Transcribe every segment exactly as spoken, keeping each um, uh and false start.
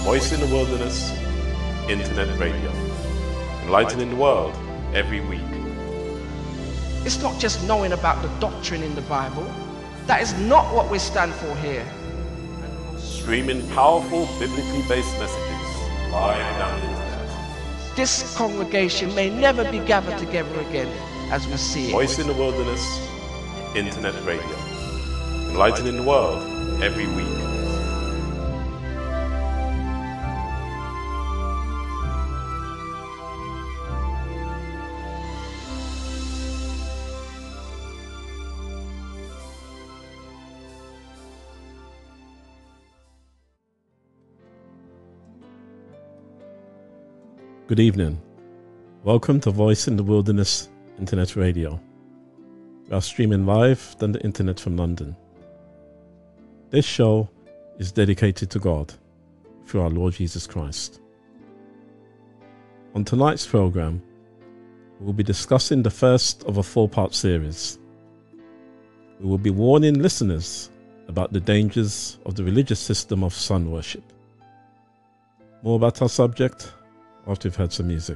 Voice in the Wilderness, Internet Radio. Enlightening the world every week. It's not just knowing about the doctrine in the Bible. That is not what we stand for here. Streaming powerful, biblically based messages live down the internet. This congregation may never be gathered together again as we see it. Voice in the Wilderness, Internet Radio. Enlightening the world every week. Good evening. Welcome to Voice in the Wilderness Internet Radio. We are streaming live on the internet from London. This show is dedicated to God through our Lord Jesus Christ. On tonight's program, we will be discussing the first of a four-part series. We will be warning listeners about the dangers of the religious system of sun worship. More about our subject after we've heard some music.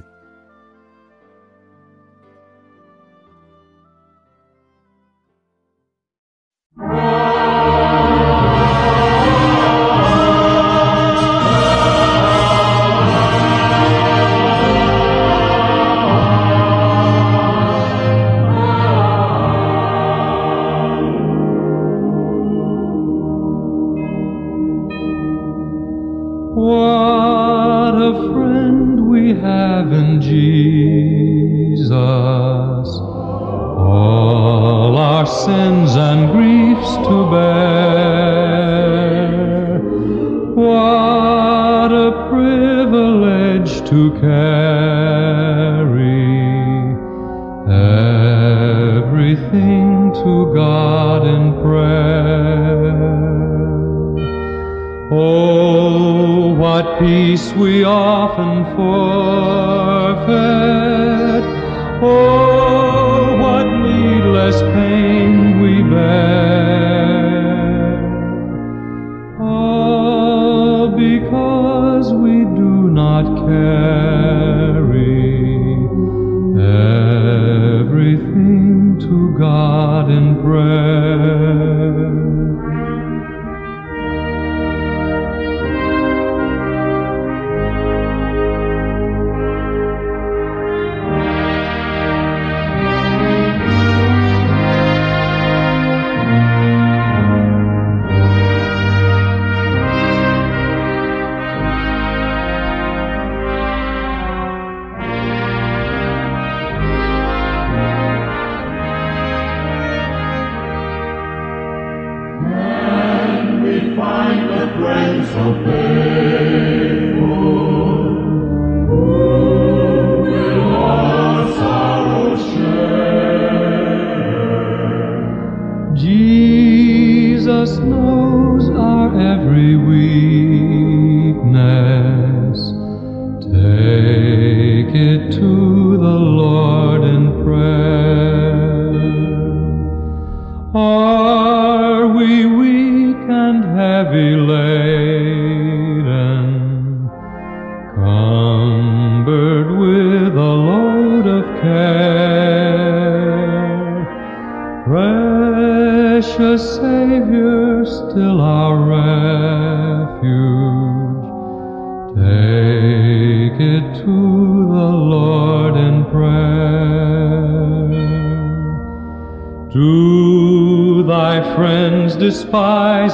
Despise,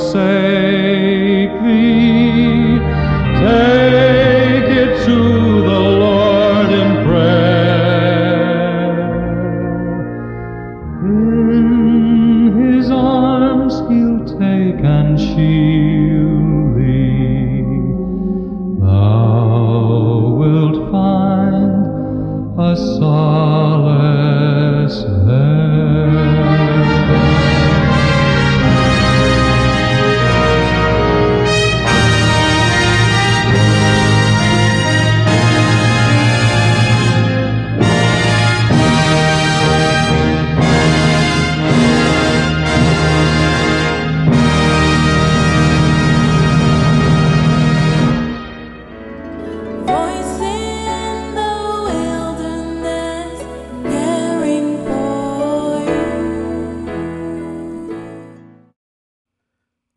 forsake thee, take it to the Lord in prayer. In his arms he'll take and shield thee, thou wilt find a solace there.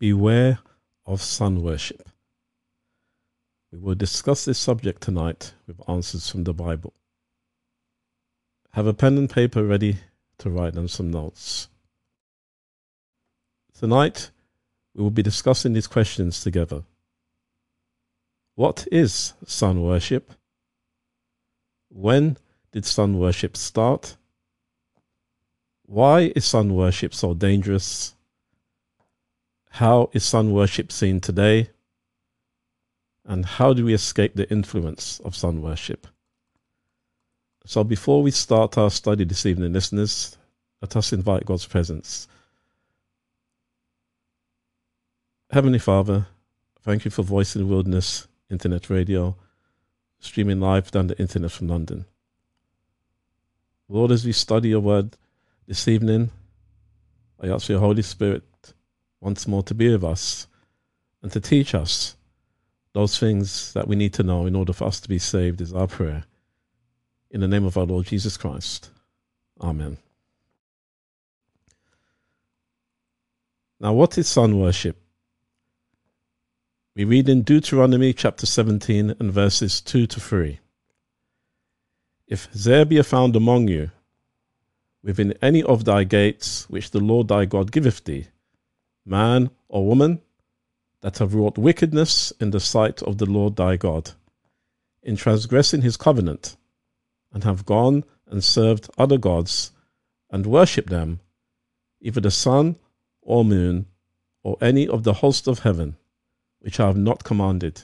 beware of sun worship. We will discuss this subject tonight with answers from the Bible. Have a pen and paper ready to write down some notes. Tonight, we will be discussing these questions together. What is sun worship? When did sun worship start? Why is sun worship so dangerous? How is sun worship seen today? And how do we escape the influence of sun worship? So before we start our study this evening, listeners, let us invite God's presence. Heavenly Father, thank you for Voice in the Wilderness Internet Radio, streaming live down the internet from London. Lord, as we study your word this evening, I ask for your Holy Spirit once more to be with us and to teach us those things that we need to know in order for us to be saved is our prayer. In the name of our Lord Jesus Christ. Amen. Now, what is sun worship? We read in Deuteronomy chapter seventeen and verses two to three. If there be found among you, within any of thy gates which the Lord thy God giveth thee, man or woman, that have wrought wickedness in the sight of the Lord thy God, in transgressing his covenant, and have gone and served other gods, and worshipped them, either the sun or moon, or any of the host of heaven, which I have not commanded.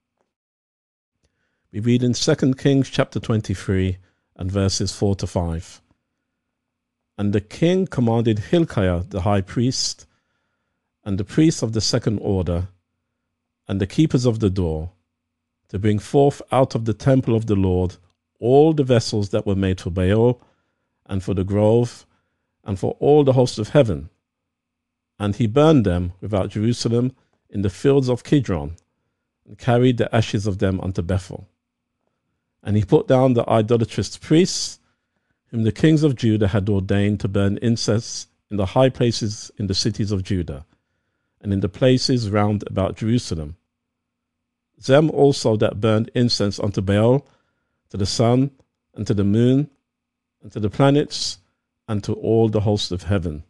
We read in Second Kings chapter twenty-three and verses four to five. And the king commanded Hilkiah the high priest, and the priests of the second order, and the keepers of the door, to bring forth out of the temple of the Lord all the vessels that were made for Baal, and for the grove, and for all the hosts of heaven. And he burned them without Jerusalem in the fields of Kidron, and carried the ashes of them unto Bethel. And he put down the idolatrous priests, whom the kings of Judah had ordained to burn incense in the high places in the cities of Judah, and in the places round about Jerusalem. Them also that burned incense unto Baal, to the sun, and to the moon, and to the planets, and to all the hosts of heaven.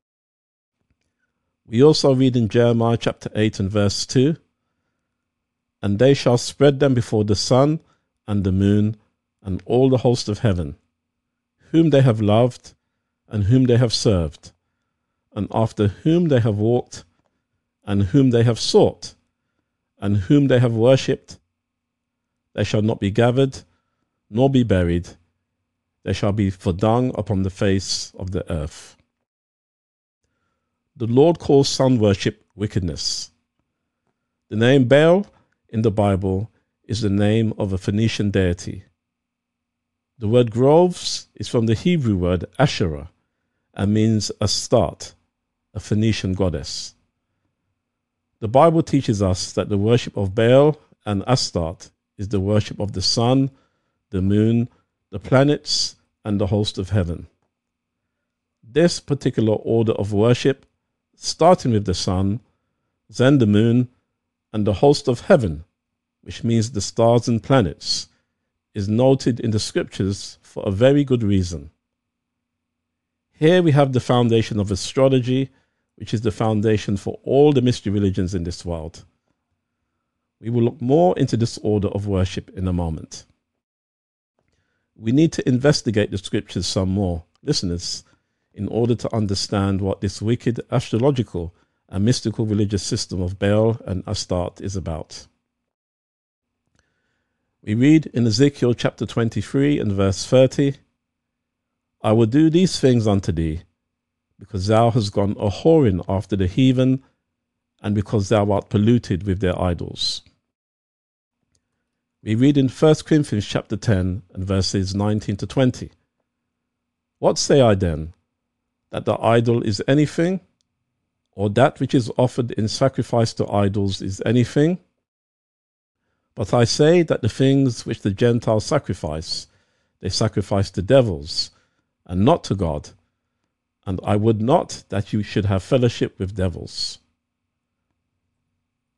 We also read in Jeremiah chapter eight and verse two, And they shall spread them before the sun, and the moon, and all the hosts of heaven, whom they have loved, and whom they have served, and after whom they have walked, and whom they have sought, and whom they have worshipped. They shall not be gathered, nor be buried. They shall be for dung upon the face of the earth. The Lord calls sun worship wickedness. The name Baal in the Bible is the name of a Phoenician deity. The word groves is from the Hebrew word Asherah and means Astarte, a Phoenician goddess. The Bible teaches us that the worship of Baal and Astarte is the worship of the sun, the moon, the planets, and the host of heaven. This particular order of worship, starting with the sun, then the moon, and the host of heaven, which means the stars and planets, is noted in the scriptures for a very good reason. Here we have the foundation of astrology, which is the foundation for all the mystery religions in this world. We will look more into this order of worship in a moment. We need to investigate the scriptures some more, listeners, in order to understand what this wicked astrological and mystical religious system of Baal and Astarte is about. We read in Ezekiel chapter twenty-three and verse thirty, I will do these things unto thee, because thou hast gone a whoring after the heathen, and because thou art polluted with their idols. We read in First Corinthians chapter ten and verses nineteen to twenty. What say I then? That the idol is anything? Or that which is offered in sacrifice to idols is anything? But I say that the things which the Gentiles sacrifice, they sacrifice to devils, and not to God. And I would not that you should have fellowship with devils.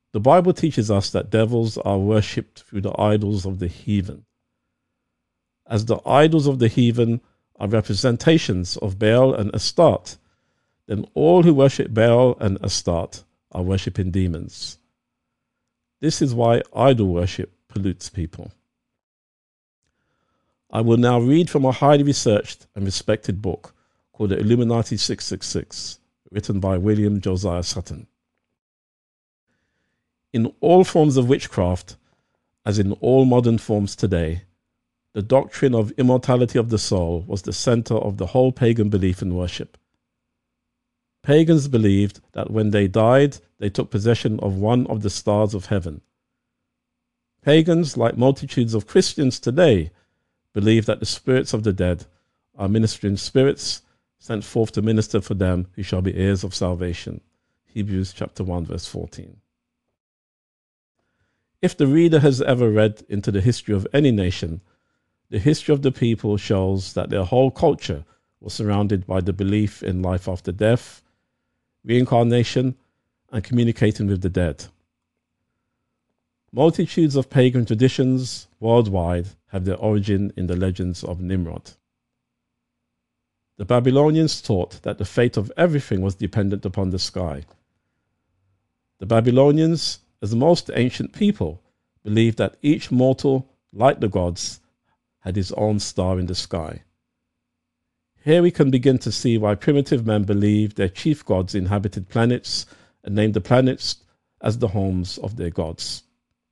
The Bible teaches us that devils are worshipped through the idols of the heathen. As the idols of the heathen are representations of Baal and Astarte, then all who worship Baal and Astarte are worshipping demons. This is why idol worship pollutes people. I will now read from a highly researched and respected book called The Illuminati six six six, written by William Josiah Sutton. In all forms of witchcraft, as in all modern forms today, the doctrine of immortality of the soul was the center of the whole pagan belief and worship. Pagans believed that when they died, they took possession of one of the stars of heaven. Pagans, like multitudes of Christians today, believe that the spirits of the dead are ministering spirits sent forth to minister for them who shall be heirs of salvation. Hebrews chapter one, verse fourteen. If the reader has ever read into the history of any nation, the history of the people shows that their whole culture was surrounded by the belief in life after death, reincarnation, and communicating with the dead. Multitudes of pagan traditions worldwide have their origin in the legends of Nimrod. The Babylonians taught that the fate of everything was dependent upon the sky. The Babylonians, as most ancient people, believed that each mortal, like the gods, had his own star in the sky. Here we can begin to see why primitive men believed their chief gods inhabited planets and named the planets as the homes of their gods.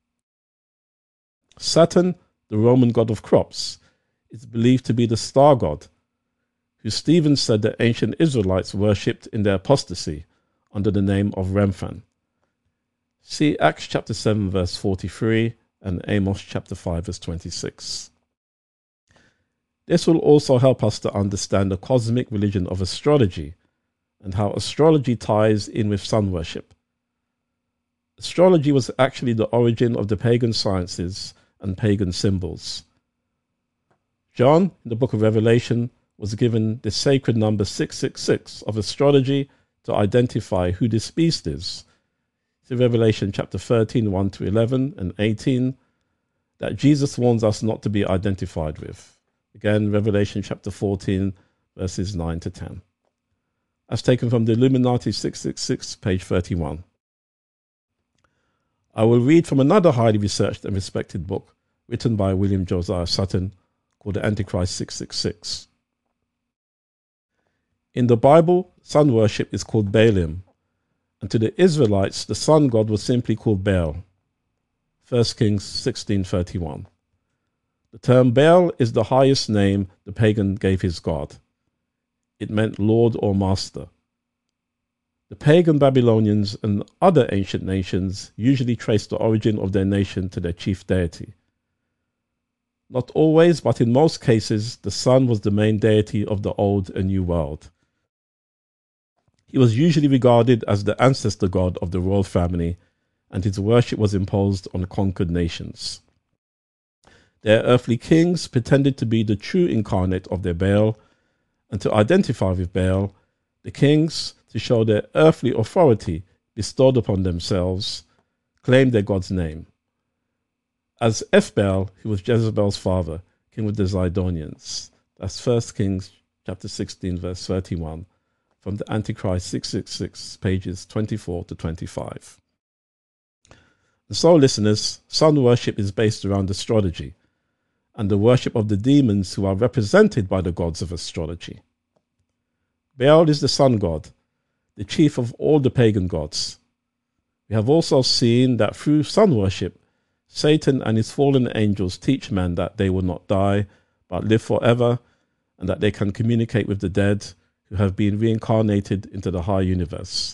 Saturn, the Roman god of crops, is believed to be the star god, who Stephen said the ancient Israelites worshipped in their apostasy under the name of Remphan. See Acts chapter seven, verse forty-three, and Amos chapter five, verse twenty-six. This will also help us to understand the cosmic religion of astrology and how astrology ties in with sun worship. Astrology was actually the origin of the pagan sciences and pagan symbols. John, in the book of Revelation, was given the sacred number six six six of astrology to identify who this beast is. See Revelation chapter thirteen, one to eleven and eighteen, that Jesus warns us not to be identified with. Again, Revelation chapter fourteen, verses nine to ten. As taken from the Illuminati six six six, page thirty-one. I will read from another highly researched and respected book written by William Josiah Sutton called The Antichrist six six six. In the Bible, sun worship is called Baalim, and to the Israelites, the sun god was simply called Baal. First Kings sixteen thirty-one. The term Baal is the highest name the pagan gave his god. It meant Lord or Master. The pagan Babylonians and other ancient nations usually trace the origin of their nation to their chief deity. Not always, but in most cases, the sun was the main deity of the Old and New World. He was usually regarded as the ancestor god of the royal family, and his worship was imposed on conquered nations. Their earthly kings pretended to be the true incarnate of their Baal, and to identify with Baal, the kings, to show their earthly authority bestowed upon themselves, claimed their god's name. As Ethbaal, who was Jezebel's father, king of the Zidonians. That's First Kings chapter sixteen, verse thirty-one, from the Antichrist six six six, pages twenty-four to twenty-five. And so, listeners, sun worship is based around astrology and the worship of the demons who are represented by the gods of astrology. Baal is the sun god, the chief of all the pagan gods. We have also seen that through sun worship, Satan and his fallen angels teach men that they will not die, but live forever, and that they can communicate with the dead who have been reincarnated into the high universe.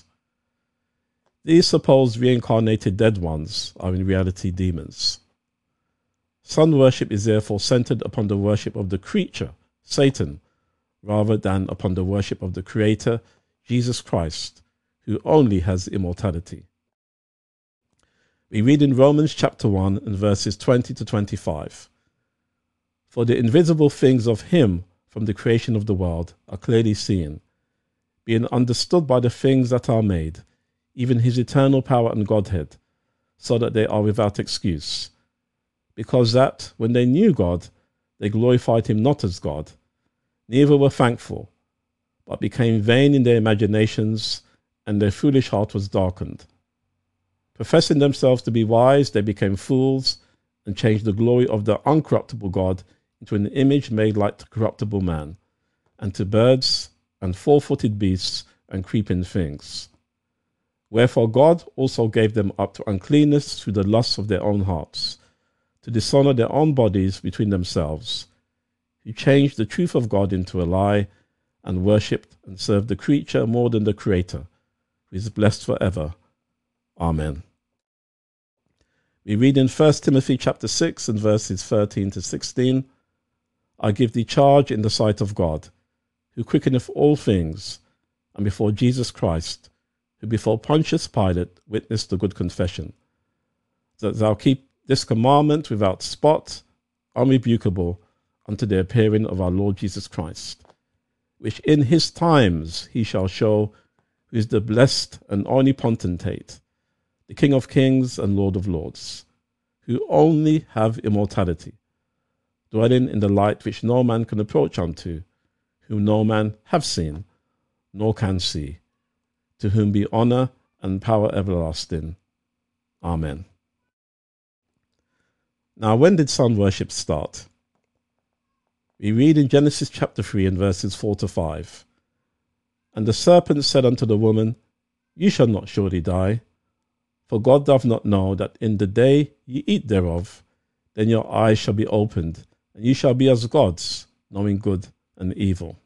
These supposed reincarnated dead ones are in reality demons. Sun worship is therefore centered upon the worship of the creature, Satan, rather than upon the worship of the Creator, Jesus Christ, who only has immortality. We read in Romans chapter one and verses twenty to twenty-five. For the invisible things of him from the creation of the world are clearly seen, being understood by the things that are made, even his eternal power and Godhead, so that they are without excuse. Because that, when they knew God, they glorified him not as God, neither were thankful, but became vain in their imaginations, and their foolish heart was darkened. Professing themselves to be wise, they became fools, and changed the glory of the uncorruptible God into an image made like the corruptible man, and to birds, and four-footed beasts, and creeping things. Wherefore God also gave them up to uncleanness through the lusts of their own hearts, to dishonour their own bodies between themselves, who changed the truth of God into a lie, and worshipped and served the creature more than the Creator, who is blessed forever. Amen. We read in First Timothy chapter six and verses thirteen to sixteen, I give thee charge in the sight of God, who quickeneth all things, and before Jesus Christ, who before Pontius Pilate witnessed a good confession, that thou keep this commandment without spot, unrebukable, unto the appearing of our Lord Jesus Christ, which in his times he shall show, who is the blessed and only potentate, the King of kings and Lord of lords, who only have immortality, dwelling in the light which no man can approach unto, whom no man have seen, nor can see, to whom be honour and power everlasting. Amen. Now, when did sun worship start? We read in Genesis chapter three and verses four to five. And the serpent said unto the woman, Ye shall not surely die, for God doth not know that in the day ye eat thereof, then your eyes shall be opened, and ye shall be as gods, knowing good and evil.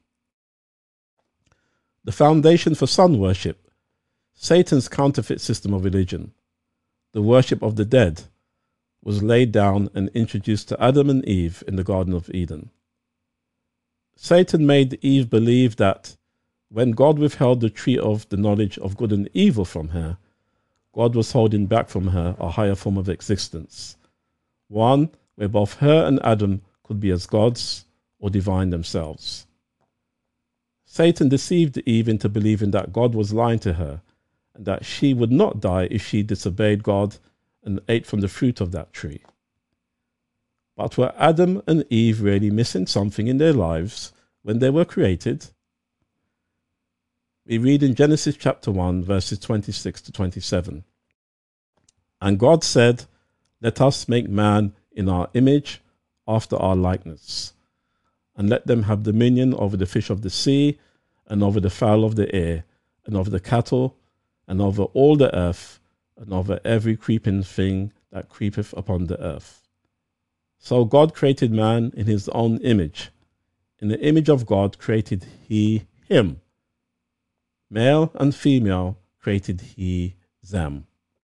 The foundation for sun worship, Satan's counterfeit system of religion, the worship of the dead, was laid down and introduced to Adam and Eve in the Garden of Eden. Satan made Eve believe that when God withheld the tree of the knowledge of good and evil from her, God was holding back from her a higher form of existence, one where both her and Adam could be as gods or divine themselves. Satan deceived Eve into believing that God was lying to her, and that she would not die if she disobeyed God and ate from the fruit of that tree. But were Adam and Eve really missing something in their lives when they were created? We read in Genesis chapter one, verses twenty-six to twenty-seven. And God said, Let us make man in our image, after our likeness, and let them have dominion over the fish of the sea, and over the fowl of the air, and over the cattle, and over all the earth, and over every creeping thing that creepeth upon the earth. So God created man in his own image. In the image of God created he him. Male and female created he them.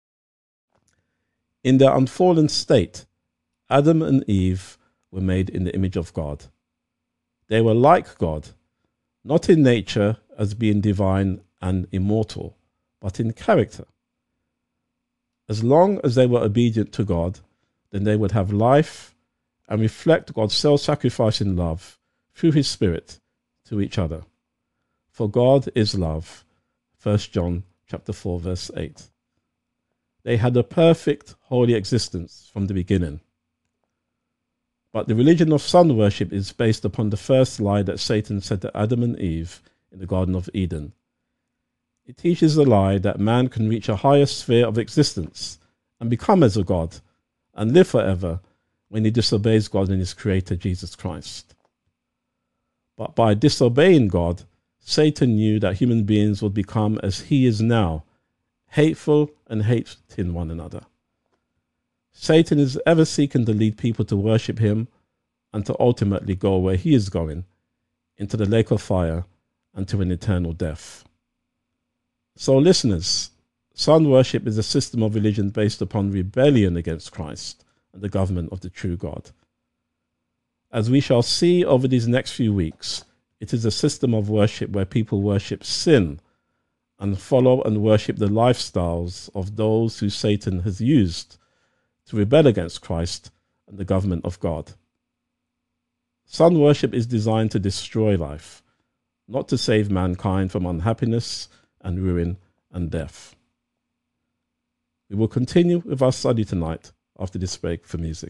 In their unfallen state, Adam and Eve were made in the image of God. They were like God, not in nature as being divine and immortal, but in character. As long as they were obedient to God, then they would have life and reflect God's self-sacrificing love through his Spirit to each other. For God is love. First John chapter four, verse eight. They had a perfect, holy existence from the beginning. But the religion of sun worship is based upon the first lie that Satan said to Adam and Eve in the Garden of Eden. It teaches the lie that man can reach a higher sphere of existence and become as a god and live forever when he disobeys God and his creator, Jesus Christ. But by disobeying God, Satan knew that human beings would become as he is now, hateful and hating one another. Satan is ever seeking to lead people to worship him and to ultimately go where he is going, into the lake of fire and to an eternal death. So listeners, sun worship is a system of religion based upon rebellion against Christ and the government of the true God. As we shall see over these next few weeks, it is a system of worship where people worship sin and follow and worship the lifestyles of those who Satan has used to rebel against Christ and the government of God. Sun worship is designed to destroy life, not to save mankind from unhappiness and ruin and death. We will continue with our study tonight after this break for music.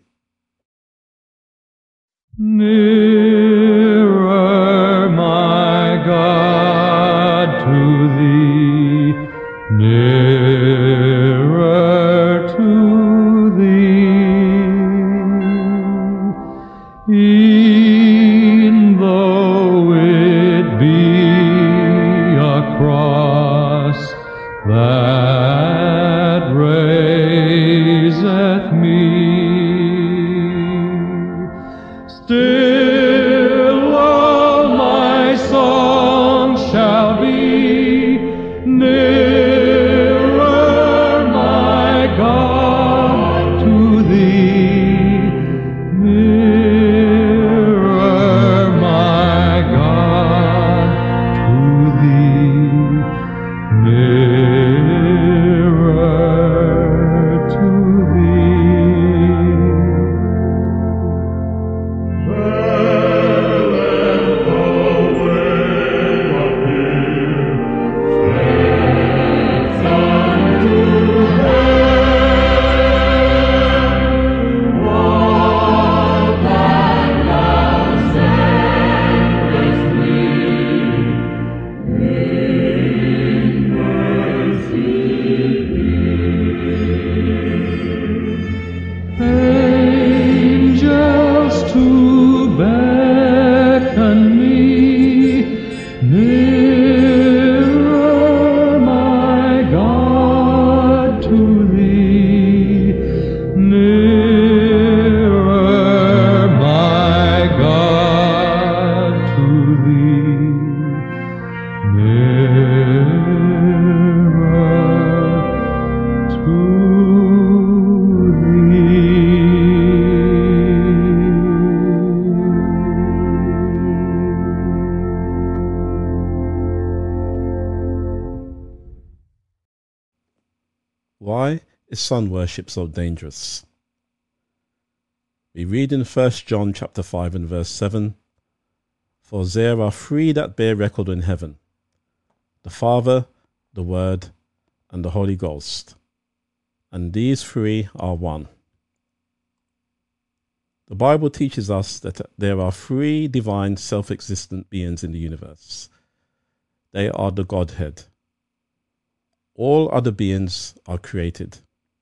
Nearer, my God, to thee, nearer to thee, e'en though it be a cross that raiseth me, still all my song shall be nearer, my God, to thee, nearer, my God, to thee, nearer to thee. Angels to beckon me, nearer, my God, to thee, nearer, my God, to thee, nearer to Why is sun worship so dangerous? We read in First John chapter five and verse seven, "For there are three that bear record in heaven, the Father, the Word, and the Holy Ghost, and these three are one." The Bible teaches us that there are three divine self-existent beings in the universe. They are the Godhead. All other beings are created.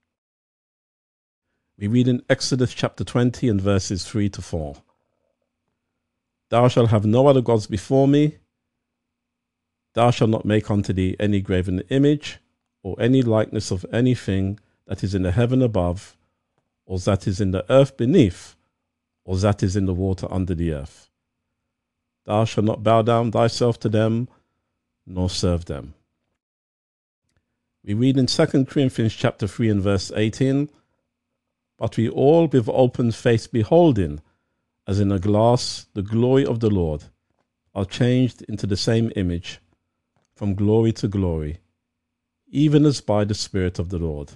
We read in Exodus chapter twenty and verses three to four. "Thou shalt have no other gods before me. Thou shalt not make unto thee any graven image, or any likeness of anything that is in the heaven above, or that is in the earth beneath, or that is in the water under the earth. Thou shalt not bow down thyself to them, nor serve them." We read in Second Corinthians chapter three and verse eighteen, "But we all with open face beholding, as in a glass, the glory of the Lord, are changed into the same image, from glory to glory, even as by the Spirit of the Lord."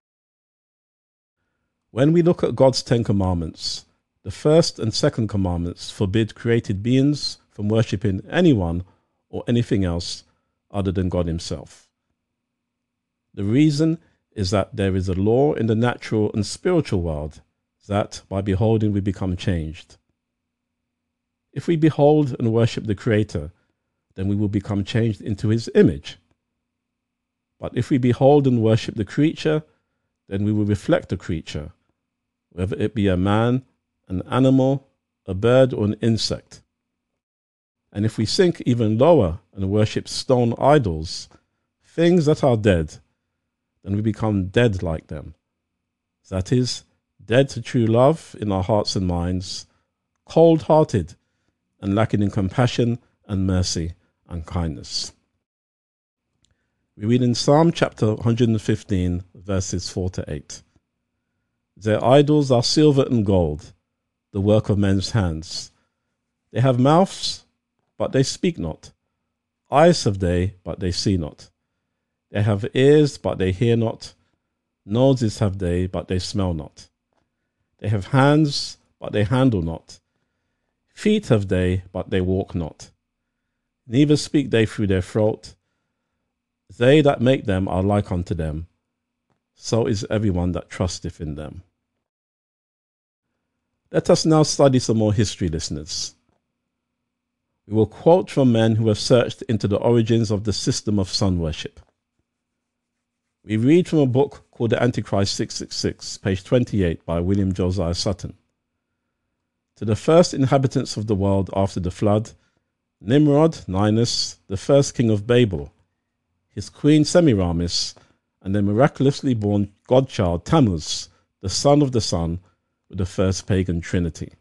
When we look at God's Ten Commandments, the first and second commandments forbid created beings from worshipping anyone or anything else other than God himself. The reason is that there is a law in the natural and spiritual world that, by beholding, we become changed. If we behold and worship the Creator, then we will become changed into his image. But if we behold and worship the creature, then we will reflect the creature, whether it be a man, an animal, a bird, or an insect. And if we sink even lower and worship stone idols, things that are dead, then we become dead like them. That is, dead to true love in our hearts and minds, cold-hearted and lacking in compassion and mercy and kindness. We read in Psalm chapter one hundred fifteen, verses four to eight. "Their idols are silver and gold, the work of men's hands. They have mouths, but they speak not. Eyes have they, but they see not. They have ears, but they hear not. Noses have they, but they smell not. They have hands, but they handle not. Feet have they, but they walk not. Neither speak they through their throat. They that make them are like unto them. so is everyone that trusteth in them. Let us now study some more history, listeners. We will quote from men who have searched into the origins of the system of sun worship. We read from a book called The Antichrist six six six, page twenty-eight, by William Josiah Sutton. To the first inhabitants of the world after the flood, Nimrod, Ninus, the first king of Babel, his queen Semiramis, and their miraculously born godchild Tammuz, the son of the sun, were the first pagan trinity.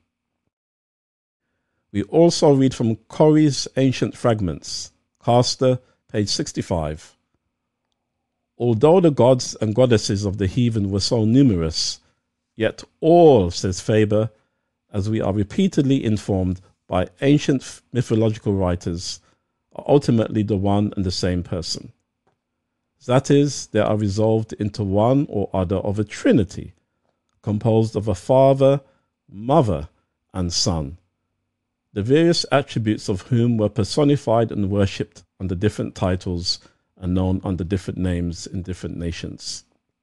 We also read from Corrie's Ancient Fragments, Castor, page sixty-five. Although the gods and goddesses of the heathen were so numerous, yet all, says Faber, as we are repeatedly informed by ancient mythological writers, are ultimately the one and the same person. That is, they are resolved into one or other of a trinity, composed of a father, mother, and son, the various attributes of whom were personified and worshipped under different titles and known under different names in different nations.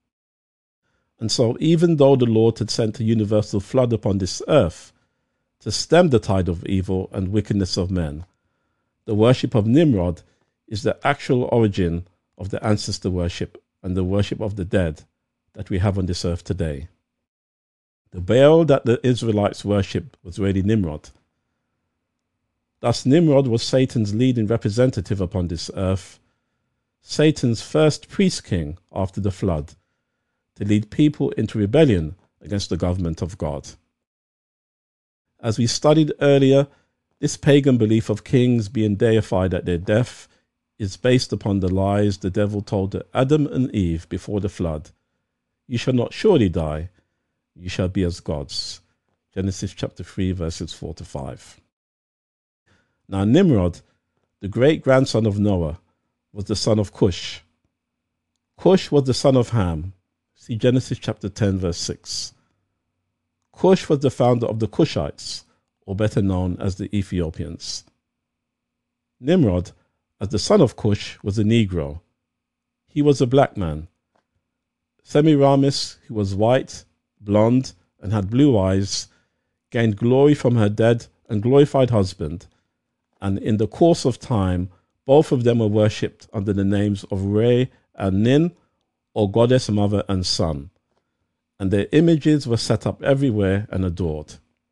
And so, even though the Lord had sent a universal flood upon this earth to stem the tide of evil and wickedness of men, the worship of Nimrod is the actual origin of the ancestor worship and the worship of the dead that we have on this earth today. The Baal that the Israelites worshipped was really Nimrod. Thus, Nimrod was Satan's leading representative upon this earth, Satan's first priest king after the flood, to lead people into rebellion against the government of God. As we studied earlier, this pagan belief of kings being deified at their death is based upon the lies the devil told to Adam and Eve before the flood. You shall not surely die, you shall be as gods. Genesis chapter three, verses four to five. Now Nimrod, the great-grandson of Noah, was the son of Cush. Cush was the son of Ham. See Genesis chapter ten, verse six. Cush was the founder of the Cushites, or better known as the Ethiopians. Nimrod, as the son of Cush, was a Negro. He was a black man. Semiramis, who was white, blonde, and had blue eyes, gained glory from her dead and glorified husband, and in the course of time, both of them were worshipped under the names of Re and Nin, or goddess, mother, and son, and their images were set up everywhere and adored.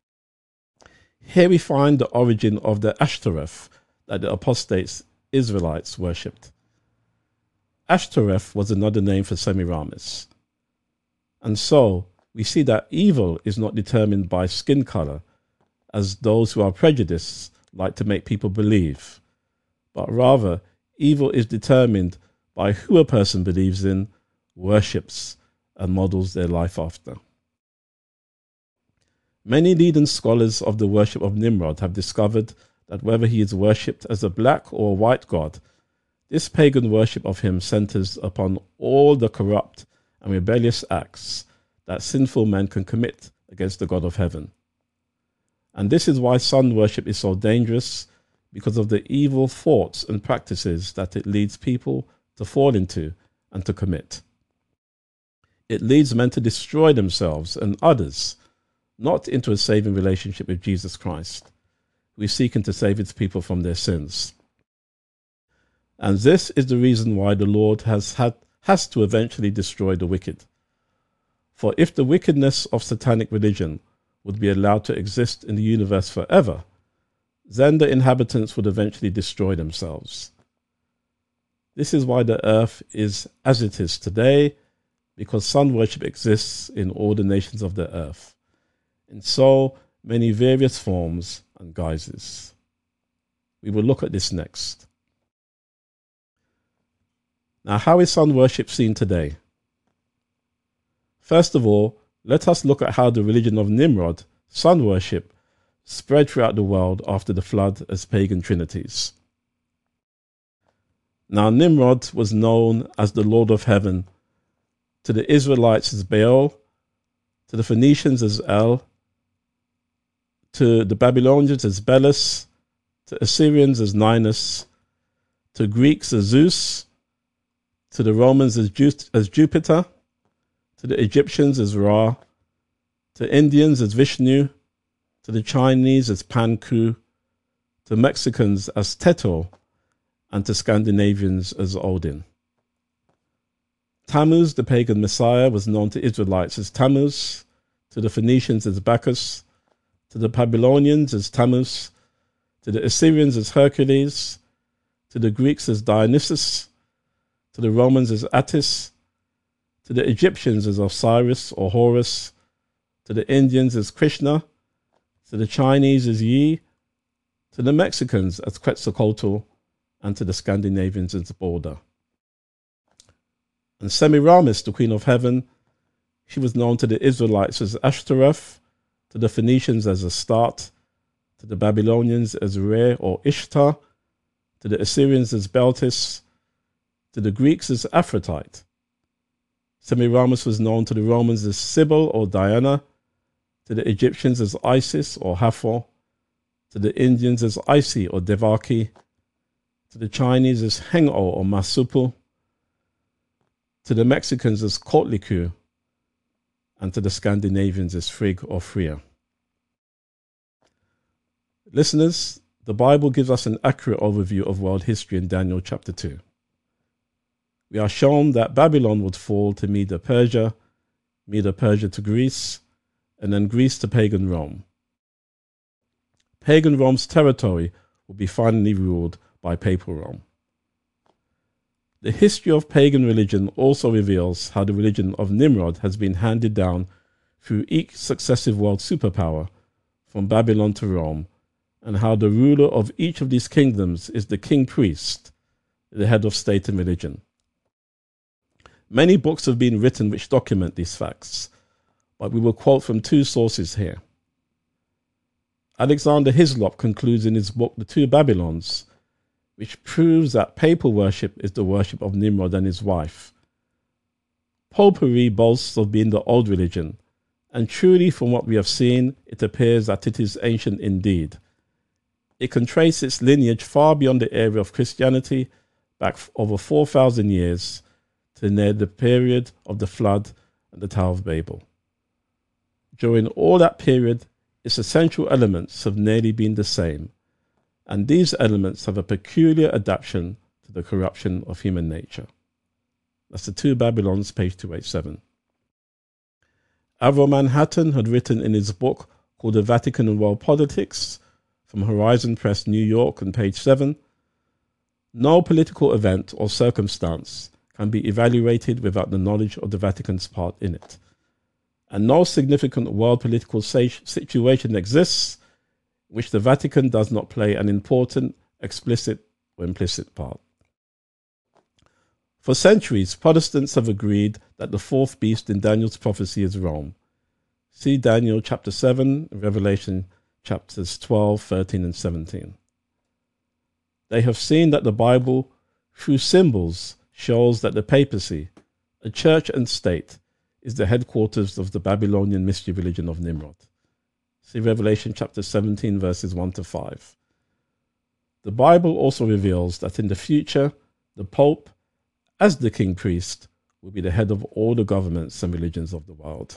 Here we find the origin of the Ashtoreth that the apostate Israelites worshipped. Ashtoreth was another name for Semiramis. And so, we see that evil is not determined by skin color, as those who are prejudiced like to make people believe, but rather, evil is determined by who a person believes in, worships, and models their life after. Many leading scholars of the worship of Nimrod have discovered that whether he is worshipped as a black or a white god, this pagan worship of him centers upon all the corrupt and rebellious acts that sinful men can commit against the God of heaven. And this is why sun worship is so dangerous, because of the evil thoughts and practices that it leads people to fall into and to commit. It leads men to destroy themselves and others, not into a saving relationship with Jesus Christ, who is seeking to save his people from their sins. And this is the reason why the Lord has had has to eventually destroy the wicked. For if the wickedness of satanic religion would be allowed to exist in the universe forever, then the inhabitants would eventually destroy themselves. This is why the earth is as it is today, because sun worship exists in all the nations of the earth, in so many various forms and guises. We will look at this next. Now, how is sun worship seen today? First of all, let us look at how the religion of Nimrod, sun worship, spread throughout the world after the flood as pagan trinities. Now, Nimrod was known as the Lord of Heaven, to the Israelites as Baal, to the Phoenicians as El, to the Babylonians as Belus, to Assyrians as Ninus, to Greeks as Zeus, to the Romans as, Ju- as Jupiter, to the Egyptians as Ra, to Indians as Vishnu, to the Chinese as Panku, to Mexicans as Teto, and to Scandinavians as Odin. Tammuz, the pagan messiah, was known to Israelites as Tammuz, to the Phoenicians as Bacchus, to the Babylonians as Tammuz, to the Assyrians as Hercules, to the Greeks as Dionysus, to the Romans as Attis, to the Egyptians as Osiris or Horus, to the Indians as Krishna, to the Chinese as Yi, to the Mexicans as Quetzalcoatl, and to the Scandinavians as Balder. And Semiramis, the Queen of Heaven, she was known to the Israelites as Ashtaroth, to the Phoenicians as Astarte, to the Babylonians as Re or Ishtar, to the Assyrians as Beltis, to the Greeks as Aphrodite. Semiramis was known to the Romans as Sibyl or Diana, to the Egyptians as Isis or Hathor, to the Indians as Isi or Devaki, to the Chinese as Heng-O or Masupu, to the Mexicans as Kotliku, and to the Scandinavians as Frigg or Freya. Listeners, the Bible gives us an accurate overview of world history in Daniel chapter two. We are shown that Babylon would fall to Medo-Persia, Medo-Persia to Greece, and then Greece to pagan Rome. Pagan Rome's territory would be finally ruled by papal Rome. The history of pagan religion also reveals how the religion of Nimrod has been handed down through each successive world superpower, from Babylon to Rome, and how the ruler of each of these kingdoms is the king priest, the head of state and religion. Many books have been written which document these facts, but we will quote from two sources here. Alexander Hislop concludes in his book The Two Babylons, which proves that papal worship is the worship of Nimrod and his wife. Popery boasts of being the old religion, and truly from what we have seen, it appears that it is ancient indeed. It can trace its lineage far beyond the area of Christianity, back over four thousand years, to near the period of the flood and the Tower of Babel. During all that period, its essential elements have nearly been the same, and these elements have a peculiar adaptation to the corruption of human nature. That's the Two Babylons, page two eighty-seven. Avro Manhattan had written in his book called The Vatican and World Politics, from Horizon Press, New York, on page seven, no political event or circumstance can be evaluated without the knowledge of the Vatican's part in it. And no significant world political situation exists in which the Vatican does not play an important, explicit or implicit part. For centuries, Protestants have agreed that the fourth beast in Daniel's prophecy is Rome. See Daniel chapter seven, Revelation chapters twelve, thirteen, and seventeen. They have seen that the Bible, through symbols, shows that the papacy, a church and state, is the headquarters of the Babylonian mystery religion of Nimrod. See Revelation chapter seventeen, verses one to five. The Bible also reveals that in the future, the Pope, as the king priest, will be the head of all the governments and religions of the world.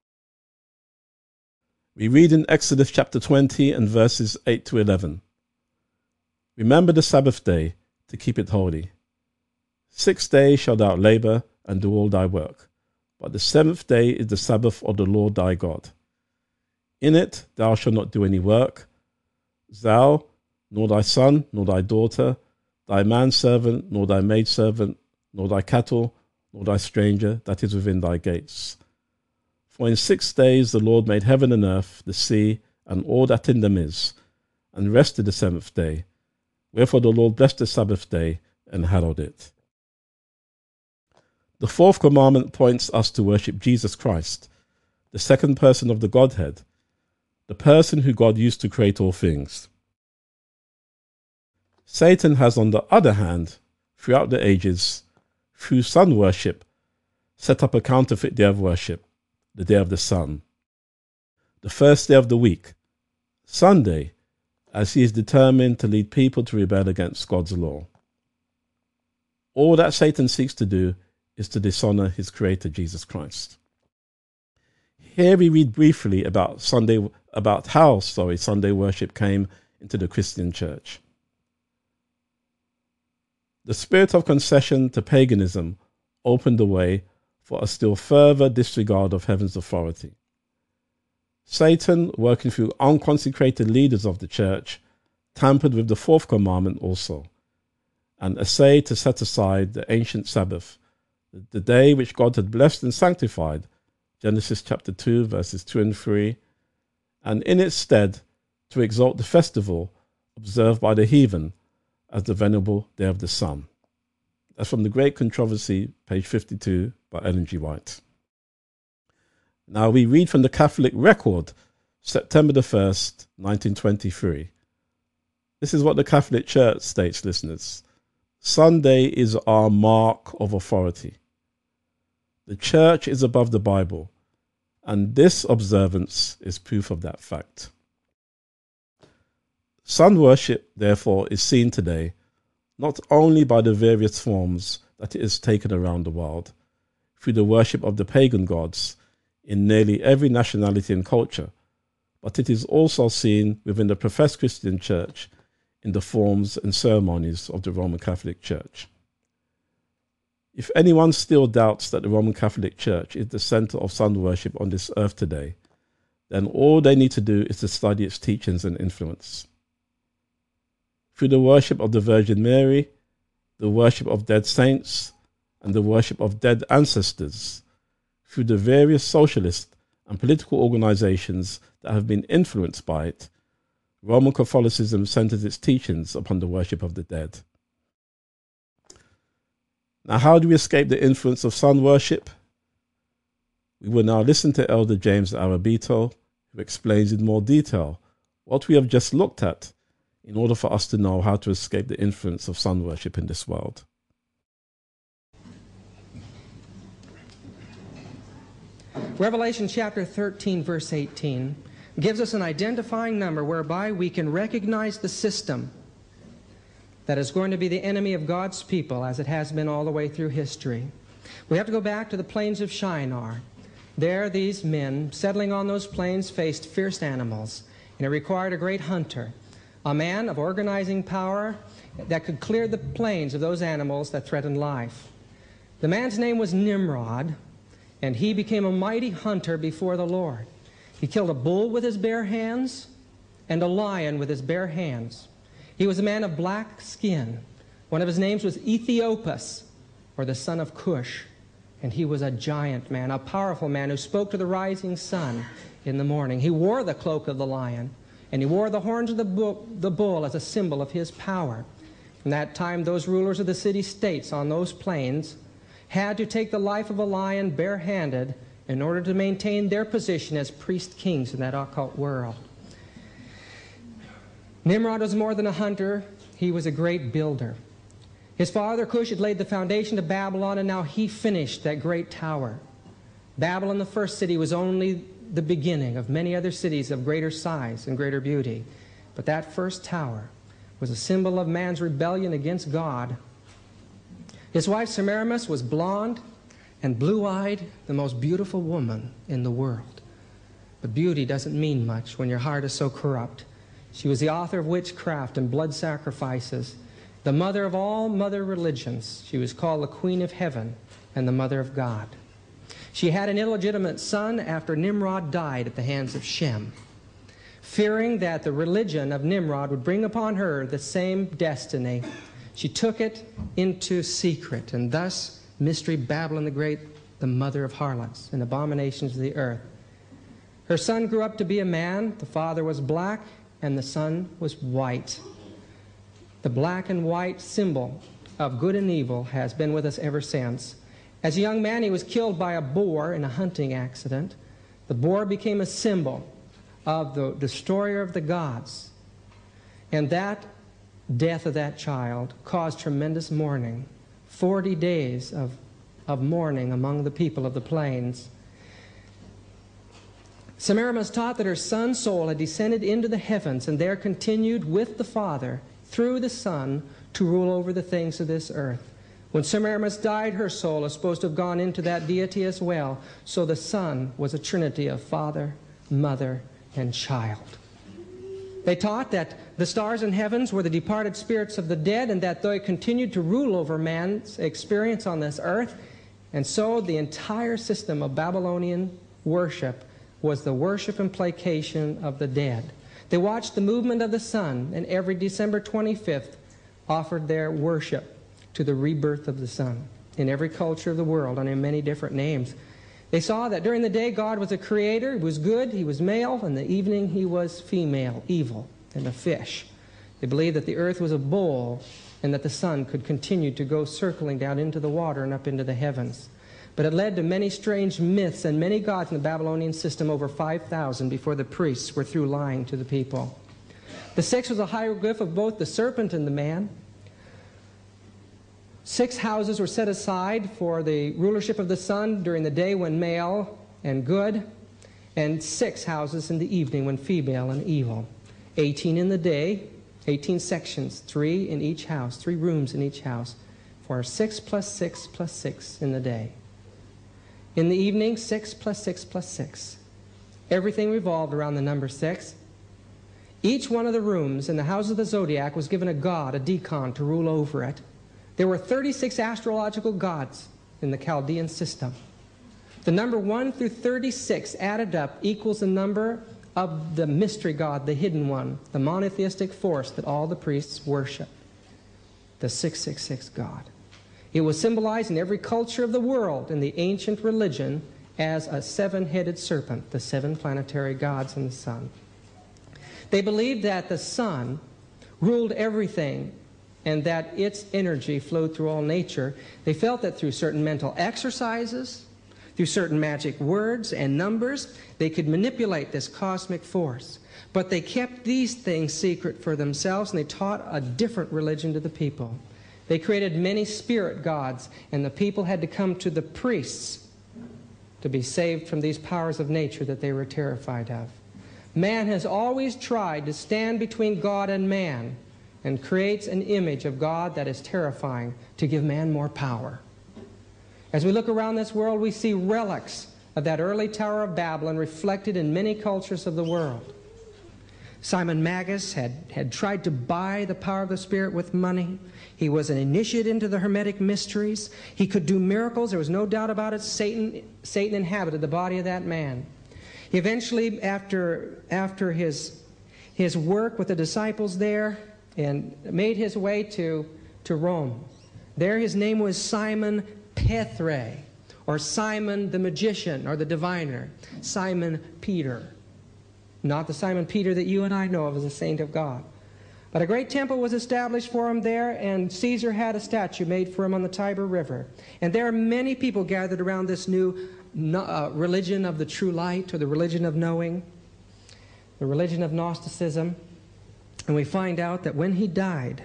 We read in Exodus chapter twenty and verses eight to eleven. Remember the Sabbath day to keep it holy. Six days shalt thou labor and do all thy work, but the seventh day is the Sabbath of the Lord thy God. In it thou shalt not do any work, thou, nor thy son, nor thy daughter, thy manservant, nor thy maidservant, nor thy cattle, nor thy stranger that is within thy gates. For in six days the Lord made heaven and earth, the sea, and all that in them is, and rested the seventh day. Wherefore the Lord blessed the Sabbath day and hallowed it. The fourth commandment points us to worship Jesus Christ, the second person of the Godhead, the person who God used to create all things. Satan has, on the other hand, throughout the ages, through sun worship, set up a counterfeit day of worship, the day of the sun, the first day of the week, Sunday, as he is determined to lead people to rebel against God's law. All that Satan seeks to do is to dishonor his creator, Jesus Christ. Here we read briefly about Sunday, about how, sorry, Sunday worship came into the Christian church. The spirit of concession to paganism opened the way for a still further disregard of heaven's authority. Satan, working through unconsecrated leaders of the church, tampered with the fourth commandment also, and essayed to set aside the ancient Sabbath, the day which God had blessed and sanctified, Genesis chapter two, verses two and three, and in its stead to exalt the festival observed by the heathen as the venerable Day of the Sun. That's from The Great Controversy, page fifty-two, by Ellen G. White. Now we read from the Catholic Record, September the first, nineteen twenty-three. This is what the Catholic Church states, listeners. Sunday is our mark of authority. The Church is above the Bible, and this observance is proof of that fact. Sun worship, therefore, is seen today not only by the various forms that it has taken around the world, through the worship of the pagan gods in nearly every nationality and culture, but it is also seen within the professed Christian Church in the forms and ceremonies of the Roman Catholic Church. If anyone still doubts that the Roman Catholic Church is the center of sun worship on this earth today, then all they need to do is to study its teachings and influence. Through the worship of the Virgin Mary, the worship of dead saints, and the worship of dead ancestors, through the various socialist and political organizations that have been influenced by it, Roman Catholicism centers its teachings upon the worship of the dead. Now, how do we escape the influence of sun worship? We will now listen to Elder James Arabito, who explains in more detail what we have just looked at in order for us to know how to escape the influence of sun worship in this world. Revelation chapter thirteen, verse eighteen, gives us an identifying number whereby we can recognize the system that is going to be the enemy of God's people, as it has been all the way through history. We have to go back to the plains of Shinar. There, these men, settling on those plains, faced fierce animals, and it required a great hunter, a man of organizing power that could clear the plains of those animals that threatened life. The man's name was Nimrod, and he became a mighty hunter before the Lord. He killed a bull with his bare hands and a lion with his bare hands. He was a man of black skin. One of his names was Ethiopus, or the son of Cush. And he was a giant man, a powerful man who spoke to the rising sun in the morning. He wore the cloak of the lion, and he wore the horns of the bull, the bull as a symbol of his power. From that time, those rulers of the city-states on those plains had to take the life of a lion barehanded in order to maintain their position as priest-kings in that occult world. Nimrod was more than a hunter. He was a great builder. His father, Cush, had laid the foundation of Babylon, and now he finished that great tower. Babylon, the first city, was only the beginning of many other cities of greater size and greater beauty. But that first tower was a symbol of man's rebellion against God. His wife, Semiramis, was blonde and blue-eyed, the most beautiful woman in the world. But beauty doesn't mean much when your heart is so corrupt. She was the author of witchcraft and blood sacrifices, the mother of all mother religions. She was called the Queen of Heaven and the Mother of God. She had an illegitimate son after Nimrod died at the hands of Shem. Fearing that the religion of Nimrod would bring upon her the same destiny, she took it into secret, and thus Mystery Babylon the Great, the mother of harlots and abominations of the earth. Her son grew up to be a man. The father was black, and the son was white. The black and white symbol of good and evil has been with us ever since. As a young man, he was killed by a boar in a hunting accident. The boar became a symbol of the destroyer of the gods. And that death of that child caused tremendous mourning. Forty days of, of mourning among the people of the plains. Semiramis taught that her son's soul had descended into the heavens and there continued with the Father through the Son to rule over the things of this earth. When Semiramis died, her soul is supposed to have gone into that deity as well. So the Son was a trinity of Father, Mother, and Child. They taught that the stars in heavens were the departed spirits of the dead, and that they continued to rule over man's experience on this earth. And so the entire system of Babylonian worship was the worship and placation of the dead. They watched the movement of the sun, and every December twenty-fifth offered their worship to the rebirth of the sun in every culture of the world and in many different names. They saw that during the day God was a creator, he was good, he was male, and in the evening he was female, evil, and a fish. They believed that the earth was a bowl and that the sun could continue to go circling down into the water and up into the heavens. But it led to many strange myths and many gods in the Babylonian system, over five thousand, before the priests were through lying to the people. The sixth was a hieroglyph of both the serpent and the man. Six houses were set aside for the rulership of the sun during the day when male and good, and six houses in the evening when female and evil. Eighteen in the day, eighteen sections, three in each house, three rooms in each house, for six plus six plus six in the day. In the evening, six plus six plus six. Everything revolved around the number six. Each one of the rooms in the house of the zodiac was given a god, a deacon, to rule over it. There were thirty-six astrological gods in the Chaldean system. The number one through thirty-six added up equals the number of the mystery god, the hidden one, the monotheistic force that all the priests worship, the six six six God. It was symbolized in every culture of the world in the ancient religion as a seven-headed serpent, the seven planetary gods and the sun. They believed that the sun ruled everything and that its energy flowed through all nature. They felt that through certain mental exercises, through certain magic words and numbers, they could manipulate this cosmic force. But they kept these things secret for themselves, and they taught a different religion to the people. They created many spirit gods, and the people had to come to the priests to be saved from these powers of nature that they were terrified of. Man has always tried to stand between God and man, and creates an image of God that is terrifying to give man more power. As we look around this world, we see relics of that early Tower of Babylon reflected in many cultures of the world. Simon Magus had, had tried to buy the power of the Spirit with money. He was an initiate into the Hermetic mysteries. He could do miracles. There was no doubt about it. Satan, Satan inhabited the body of that man. He eventually, after, after his, his work with the disciples there, and made his way to, to Rome. There his name was Simon Pethre, or Simon the magician, or the diviner. Simon Peter. Not the Simon Peter that you and I know of as a saint of God. But a great temple was established for him there, and Caesar had a statue made for him on the Tiber River. And there are many people gathered around this new uh, religion of the true light, or the religion of knowing, the religion of Gnosticism. And we find out that when he died,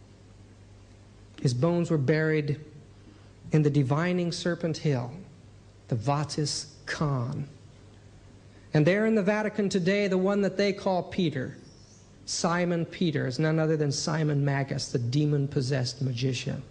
his bones were buried in the divining serpent hill, the Vatis Khan. And there in the Vatican today, the one that they call Peter, Simon Peter, is none other than Simon Magus, the demon-possessed magician.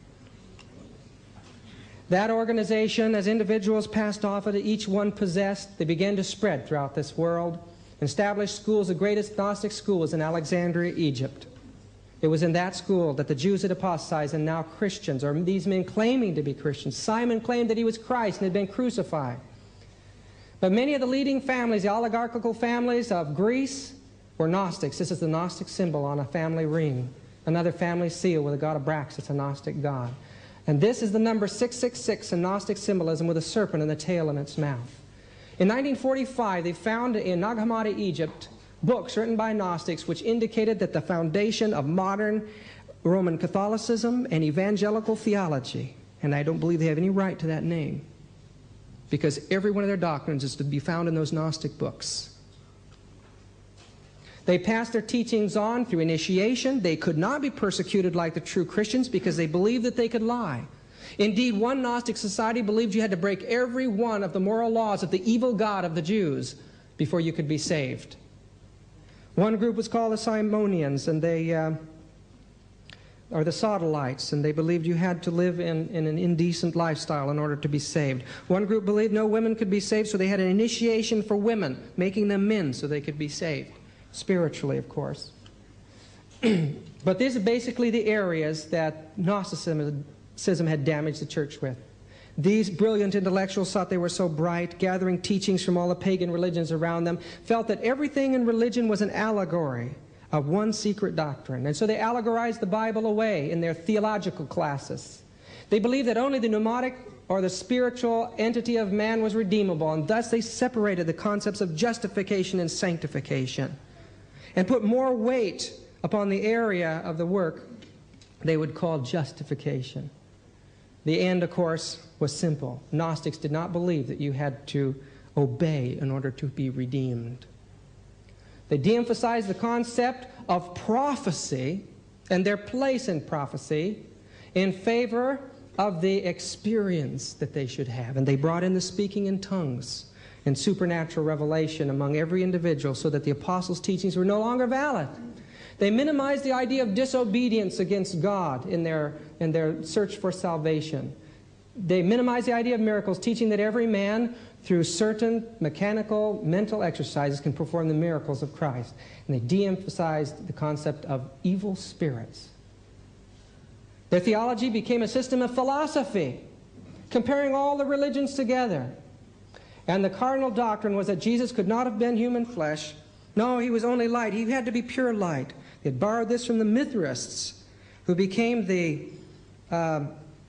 That organization, as individuals passed off it, each one possessed, they began to spread throughout this world. Established schools. The greatest Gnostic school was in Alexandria, Egypt. It was in that school that the Jews had apostatized, and now Christians, or these men claiming to be Christians. Simon claimed that he was Christ and had been crucified. But many of the leading families, the oligarchical families of Greece, were Gnostics. This is the Gnostic symbol on a family ring. Another family seal with a god of Braxis, a Gnostic god. And this is the number six six six in Gnostic symbolism, with a serpent and a tail in its mouth. In nineteen forty-five, they found in Nag Hammadi, Egypt, books written by Gnostics which indicated that the foundation of modern Roman Catholicism and evangelical theology, and I don't believe they have any right to that name, because every one of their doctrines is to be found in those Gnostic books. They passed their teachings on through initiation. They could not be persecuted like the true Christians because they believed that they could lie. Indeed, one Gnostic society believed you had to break every one of the moral laws of the evil god of the Jews before you could be saved. One group was called the Simonians, and they uh, or the Sodalites, and they believed you had to live in, in an indecent lifestyle in order to be saved. One group believed no women could be saved, so they had an initiation for women, making them men so they could be saved. Spiritually, of course. But these are basically the areas that Gnosticism had damaged the church with. These brilliant intellectuals thought they were so bright, gathering teachings from all the pagan religions around them, felt that everything in religion was an allegory of one secret doctrine. And so they allegorized the Bible away in their theological classes. They believed that only the pneumatic or the spiritual entity of man was redeemable, and thus they separated the concepts of justification and sanctification and put more weight upon the area of the work they would call justification. The end, of course, was simple. Gnostics did not believe that you had to obey in order to be redeemed. They de-emphasized the concept of prophecy and their place in prophecy in favor of the experience that they should have. And they brought in the speaking in tongues and supernatural revelation among every individual so that the apostles' teachings were no longer valid. They minimized the idea of disobedience against God in their, in their search for salvation. They minimized the idea of miracles, teaching that every man, through certain mechanical, mental exercises, can perform the miracles of Christ. And they de-emphasized the concept of evil spirits. Their theology became a system of philosophy, comparing all the religions together. And the cardinal doctrine was that Jesus could not have been human flesh. No, he was only light. He had to be pure light. They had borrowed this from the Mithraists, who became the... Uh,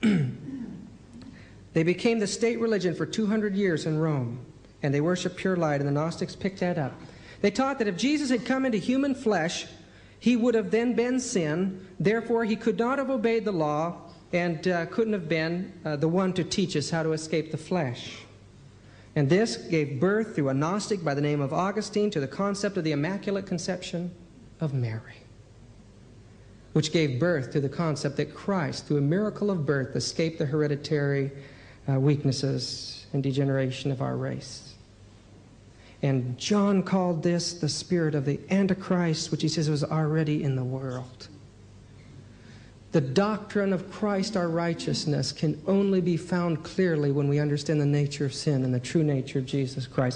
They became the state religion for two hundred years in Rome, and they worshiped pure light, and the Gnostics picked that up. They taught that if Jesus had come into human flesh, he would have then been sin, therefore he could not have obeyed the law, and uh, couldn't have been uh, the one to teach us how to escape the flesh. And this gave birth through a Gnostic by the name of Augustine to the concept of the Immaculate Conception of Mary, which gave birth to the concept that Christ, through a miracle of birth, escaped the hereditary Uh, weaknesses and degeneration of our race. And John called this the spirit of the Antichrist, which he says was already in the world. The doctrine of Christ, our righteousness, can only be found clearly when we understand the nature of sin and the true nature of Jesus Christ.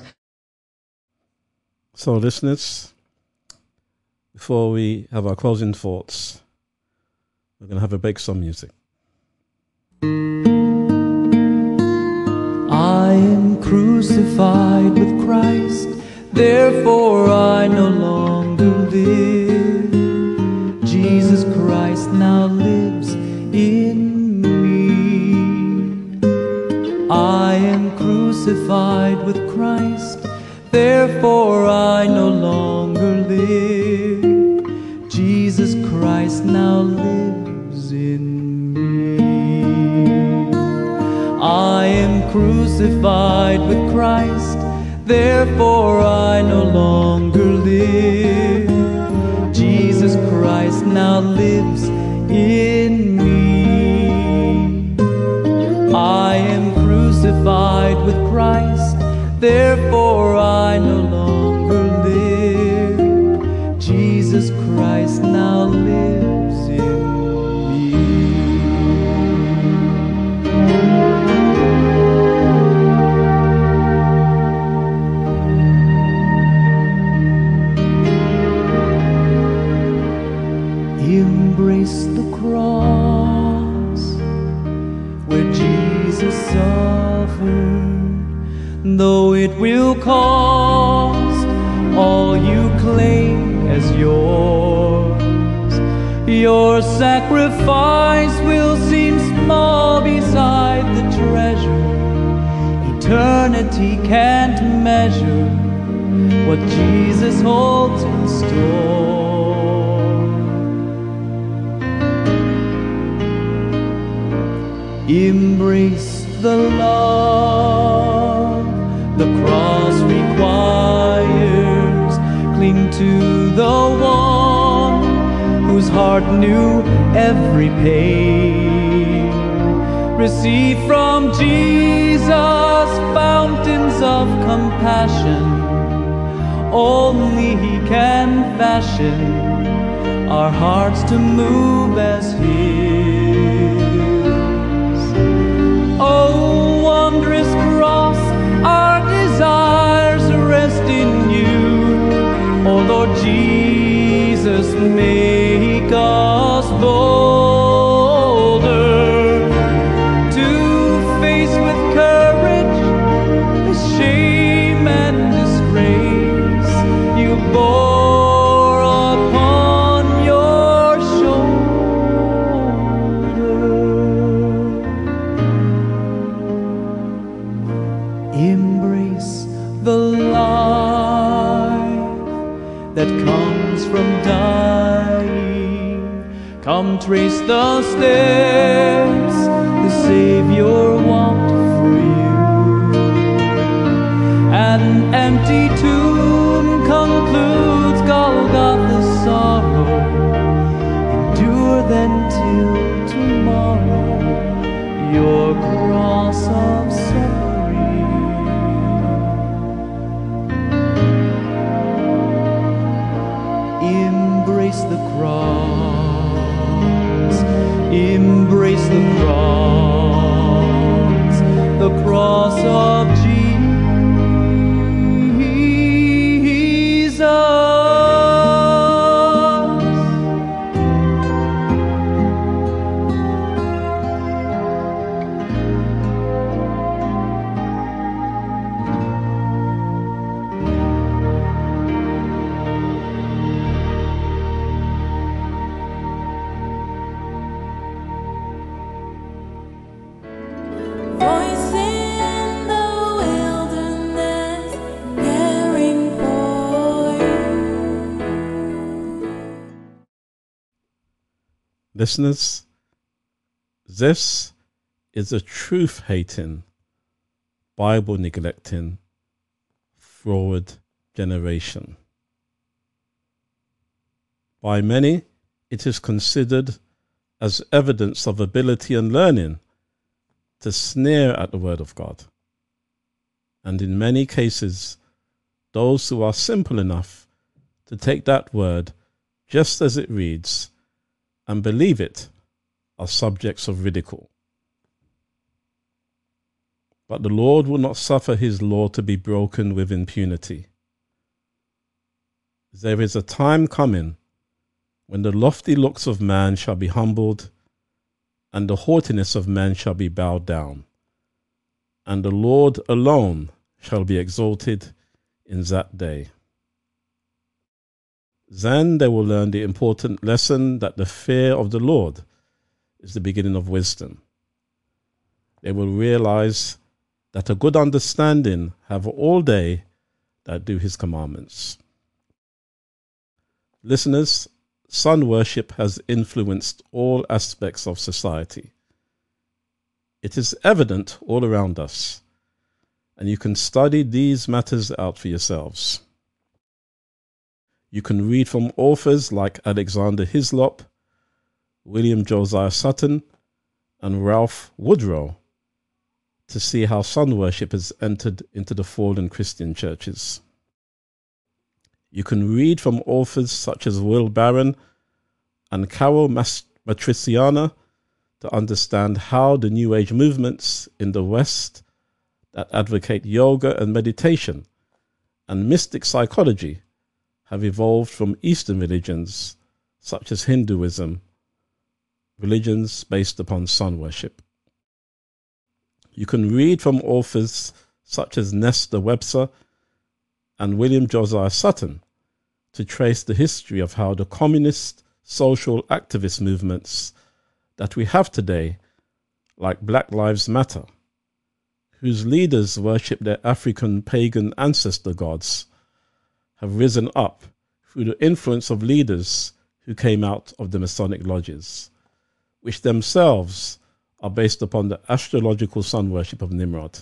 So, listeners, before we have our closing thoughts, we're going to have a break some music. I am crucified with Christ, therefore I no longer live. Jesus Christ now lives in me. I am crucified with Christ, therefore I no longer live. Jesus Christ now lives in me. I am crucified with Christ, therefore I no longer live. Jesus Christ now lives in me. I am crucified with Christ, therefore I no longer live. Jesus Christ now lives in me. Embrace the cross where Jesus suffered, though it will cost all you claim as yours. Your sacrifice will seem small beside the treasure. Eternity can't measure what Jesus holds in store. Embrace the love the cross requires. Cling to the one whose heart knew every pain. Receive from Jesus fountains of compassion. Only He can fashion our hearts to move as His. Oh, wondrous cross, our desires rest in You. Oh, Lord Jesus, make us bolder to face with courage the shame and disgrace You bore upon Your shoulder. Embrace the life that comes from dying. Come trace the steps the Savior walked for You. An empty tomb concludes Golgotha's sorrow. Endure then till tomorrow Your cross of suffering. Embrace the cross, embrace the cross, the cross of Jesus. Voice in the wilderness, caring for You. Listeners, this is a truth-hating, Bible-neglecting, froward generation. By many, it is considered as evidence of ability and learning to sneer at the Word of God. And in many cases, those who are simple enough to take that word just as it reads and believe it are subjects of ridicule. But the Lord will not suffer His law to be broken with impunity. There is a time coming when the lofty looks of man shall be humbled, and the haughtiness of men shall be bowed down, and the Lord alone shall be exalted in that day. Then they will learn the important lesson that the fear of the Lord is the beginning of wisdom. They will realize that a good understanding have all they that do His commandments. Listeners, sun worship has influenced all aspects of society. It is evident all around us, and you can study these matters out for yourselves. You can read from authors like Alexander Hislop, William Josiah Sutton, and Ralph Woodrow to see how sun worship has entered into the fallen Christian churches. You can read from authors such as Will Barron and Carol Matriciana to understand how the New Age movements in the West that advocate yoga and meditation and mystic psychology have evolved from Eastern religions such as Hinduism, religions based upon sun worship. You can read from authors such as Nesta Webster and William Josiah Sutton to trace the history of how the communist social activist movements that we have today, like Black Lives Matter, whose leaders worship their African pagan ancestor gods, have risen up through the influence of leaders who came out of the Masonic lodges, which themselves are based upon the astrological sun worship of Nimrod.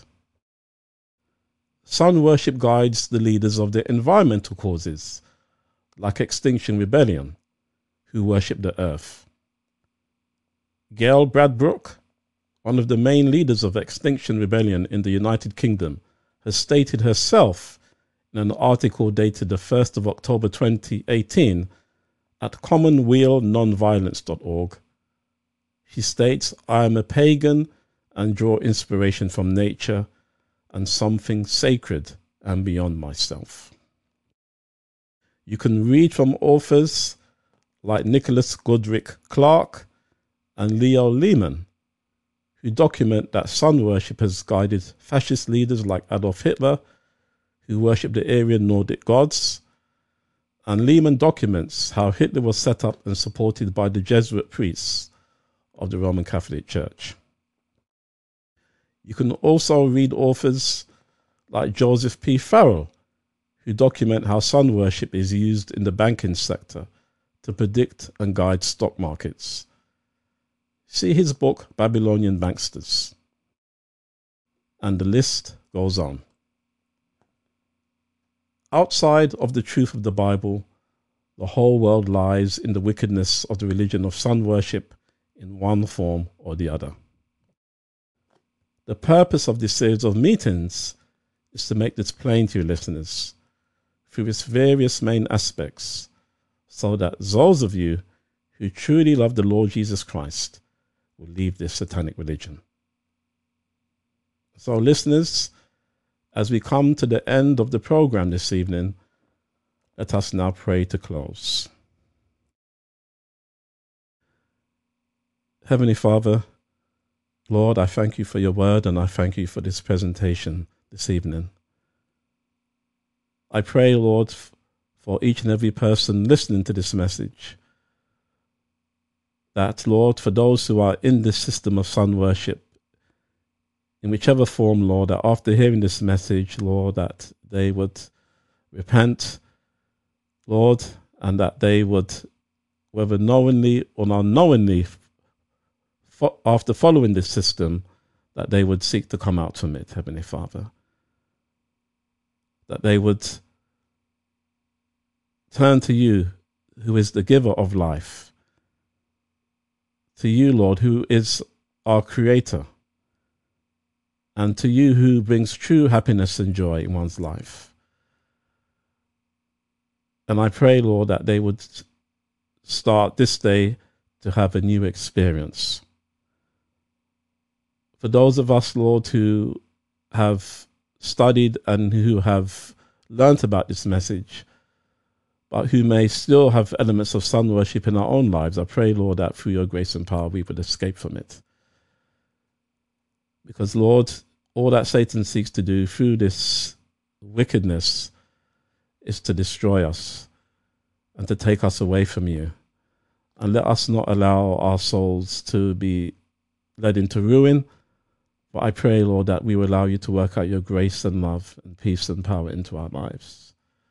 Sun worship guides the leaders of the environmental causes, like Extinction Rebellion, who worship the earth. Gail Bradbrook, one of the main leaders of Extinction Rebellion in the United Kingdom, has stated herself in an article dated the first of October twenty eighteen at commonweal nonviolence dot org. She states, I am a pagan and draw inspiration from nature and something sacred and beyond myself. You can read from authors like Nicholas Goodrick Clark and Leo Lehman, who document that sun worship has guided fascist leaders like Adolf Hitler, who worshipped the Aryan Nordic gods. And Lehman documents how Hitler was set up and supported by the Jesuit priests of the Roman Catholic Church. You can also read authors like Joseph P. Farrell, who document how sun worship is used in the banking sector to predict and guide stock markets. See his book, Babylonian Banksters. And the list goes on. Outside of the truth of the Bible, the whole world lies in the wickedness of the religion of sun worship in one form or the other. The purpose of this series of meetings is to make this plain to your listeners through its various main aspects, so that those of you who truly love the Lord Jesus Christ will leave this satanic religion. So, listeners, as we come to the end of the program this evening, let us now pray to close. Heavenly Father, Lord, I thank you for your word and I thank you for this presentation this evening. I pray, Lord, for each and every person listening to this message, that, Lord, for those who are in this system of sun worship, in whichever form, Lord, that after hearing this message, Lord, that they would repent, Lord, and that they would, whether knowingly or unknowingly, fo- after following this system, that they would seek to come out from it, Heavenly Father. That they would turn to you, who is the giver of life, to you, Lord, who is our Creator, and to you who brings true happiness and joy in one's life. And I pray, Lord, that they would start this day to have a new experience. For those of us, Lord, who have studied and who have learnt about this message, but who may still have elements of sun worship in our own lives, I pray, Lord, that through your grace and power we would escape from it. Because, Lord, all that Satan seeks to do through this wickedness is to destroy us and to take us away from you. And let us not allow our souls to be led into ruin. But I pray, Lord, that we will allow you to work out your grace and love and peace and power into our lives.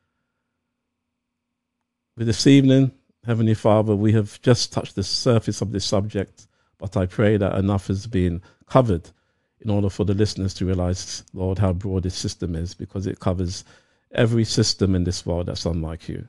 With this evening, Heavenly Father, we have just touched the surface of this subject, but I pray that enough has been covered in order for the listeners to realize, Lord, how broad this system is, because it covers every system in this world that's unlike you.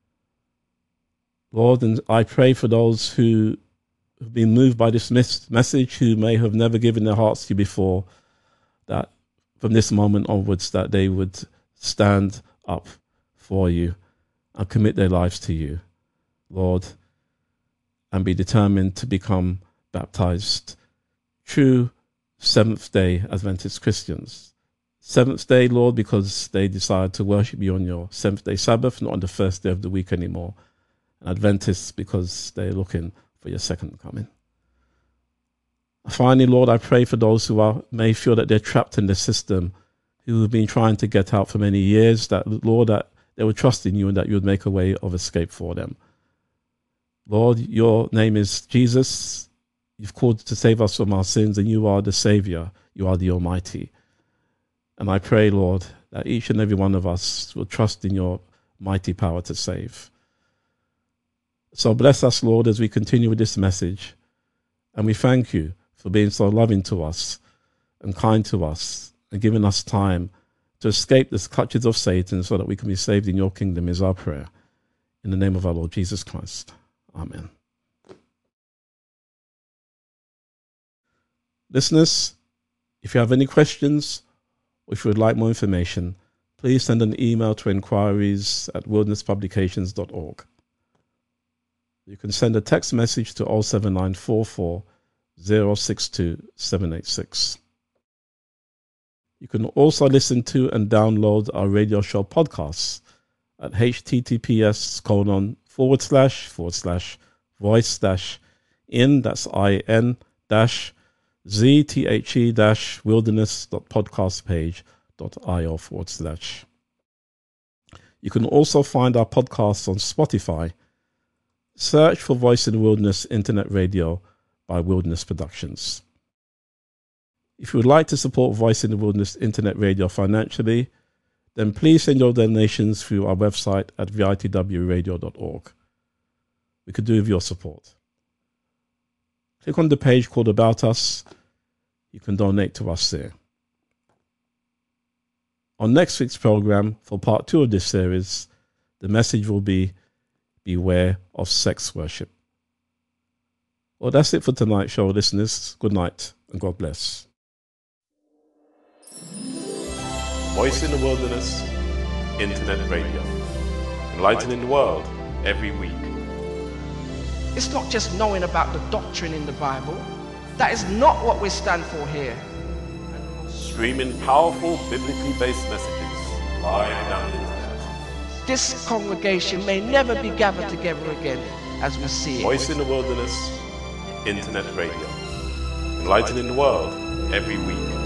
Lord, and I pray for those who have been moved by this mes- message, who may have never given their hearts to you before, that from this moment onwards, that they would stand up for you and commit their lives to you, Lord, and be determined to become baptized true Seventh-day Adventist Christians. Seventh day, Lord, because they decide to worship you on your seventh-day Sabbath, not on the first day of the week anymore. And Adventists because they're looking for your second coming. Finally, Lord, I pray for those who are may feel that they're trapped in the system, who have been trying to get out for many years, that, Lord, that they would trust in you and that you would make a way of escape for them. Lord, your name is Jesus. You've called to save us from our sins, and you are the Savior. You are the Almighty. And I pray, Lord, that each and every one of us will trust in your mighty power to save. So bless us, Lord, as we continue with this message. And we thank you for being so loving to us and kind to us and giving us time to escape the clutches of Satan so that we can be saved in your kingdom is our prayer. In the name of our Lord Jesus Christ. Amen. Listeners, if you have any questions or if you would like more information, please send an email to inquiries at wilderness publications dot org. You can send a text message to oh seven nine four four oh six two seven eight six. You can also listen to and download our radio show podcasts at https colon forward slash forward slash voice dash in, that's in dash zthe dash wilderness dot podcast page dot io forward slash. You can also find our podcasts on Spotify. Search for Voice in the Wilderness Internet Radio by Wilderness Productions. If you would like to support Voice in the Wilderness Internet Radio financially, then please send your donations through our website at v i t w radio dot org. We could do with your support. Click on the page called About Us. You can donate to us there. On next week's program, for part two of this series, the message will be Beware of Sex Worship. Well, that's it for tonight's show, listeners. Good night and God bless. Voice in the Wilderness Internet Radio. Enlightening the world every week. It's not just knowing about the doctrine in the Bible. That is not what we stand for here. Streaming powerful biblically based messages live on the internet. This congregation may never be gathered together again as we see it. Voice in the Wilderness Internet Radio. Enlightening the world every week.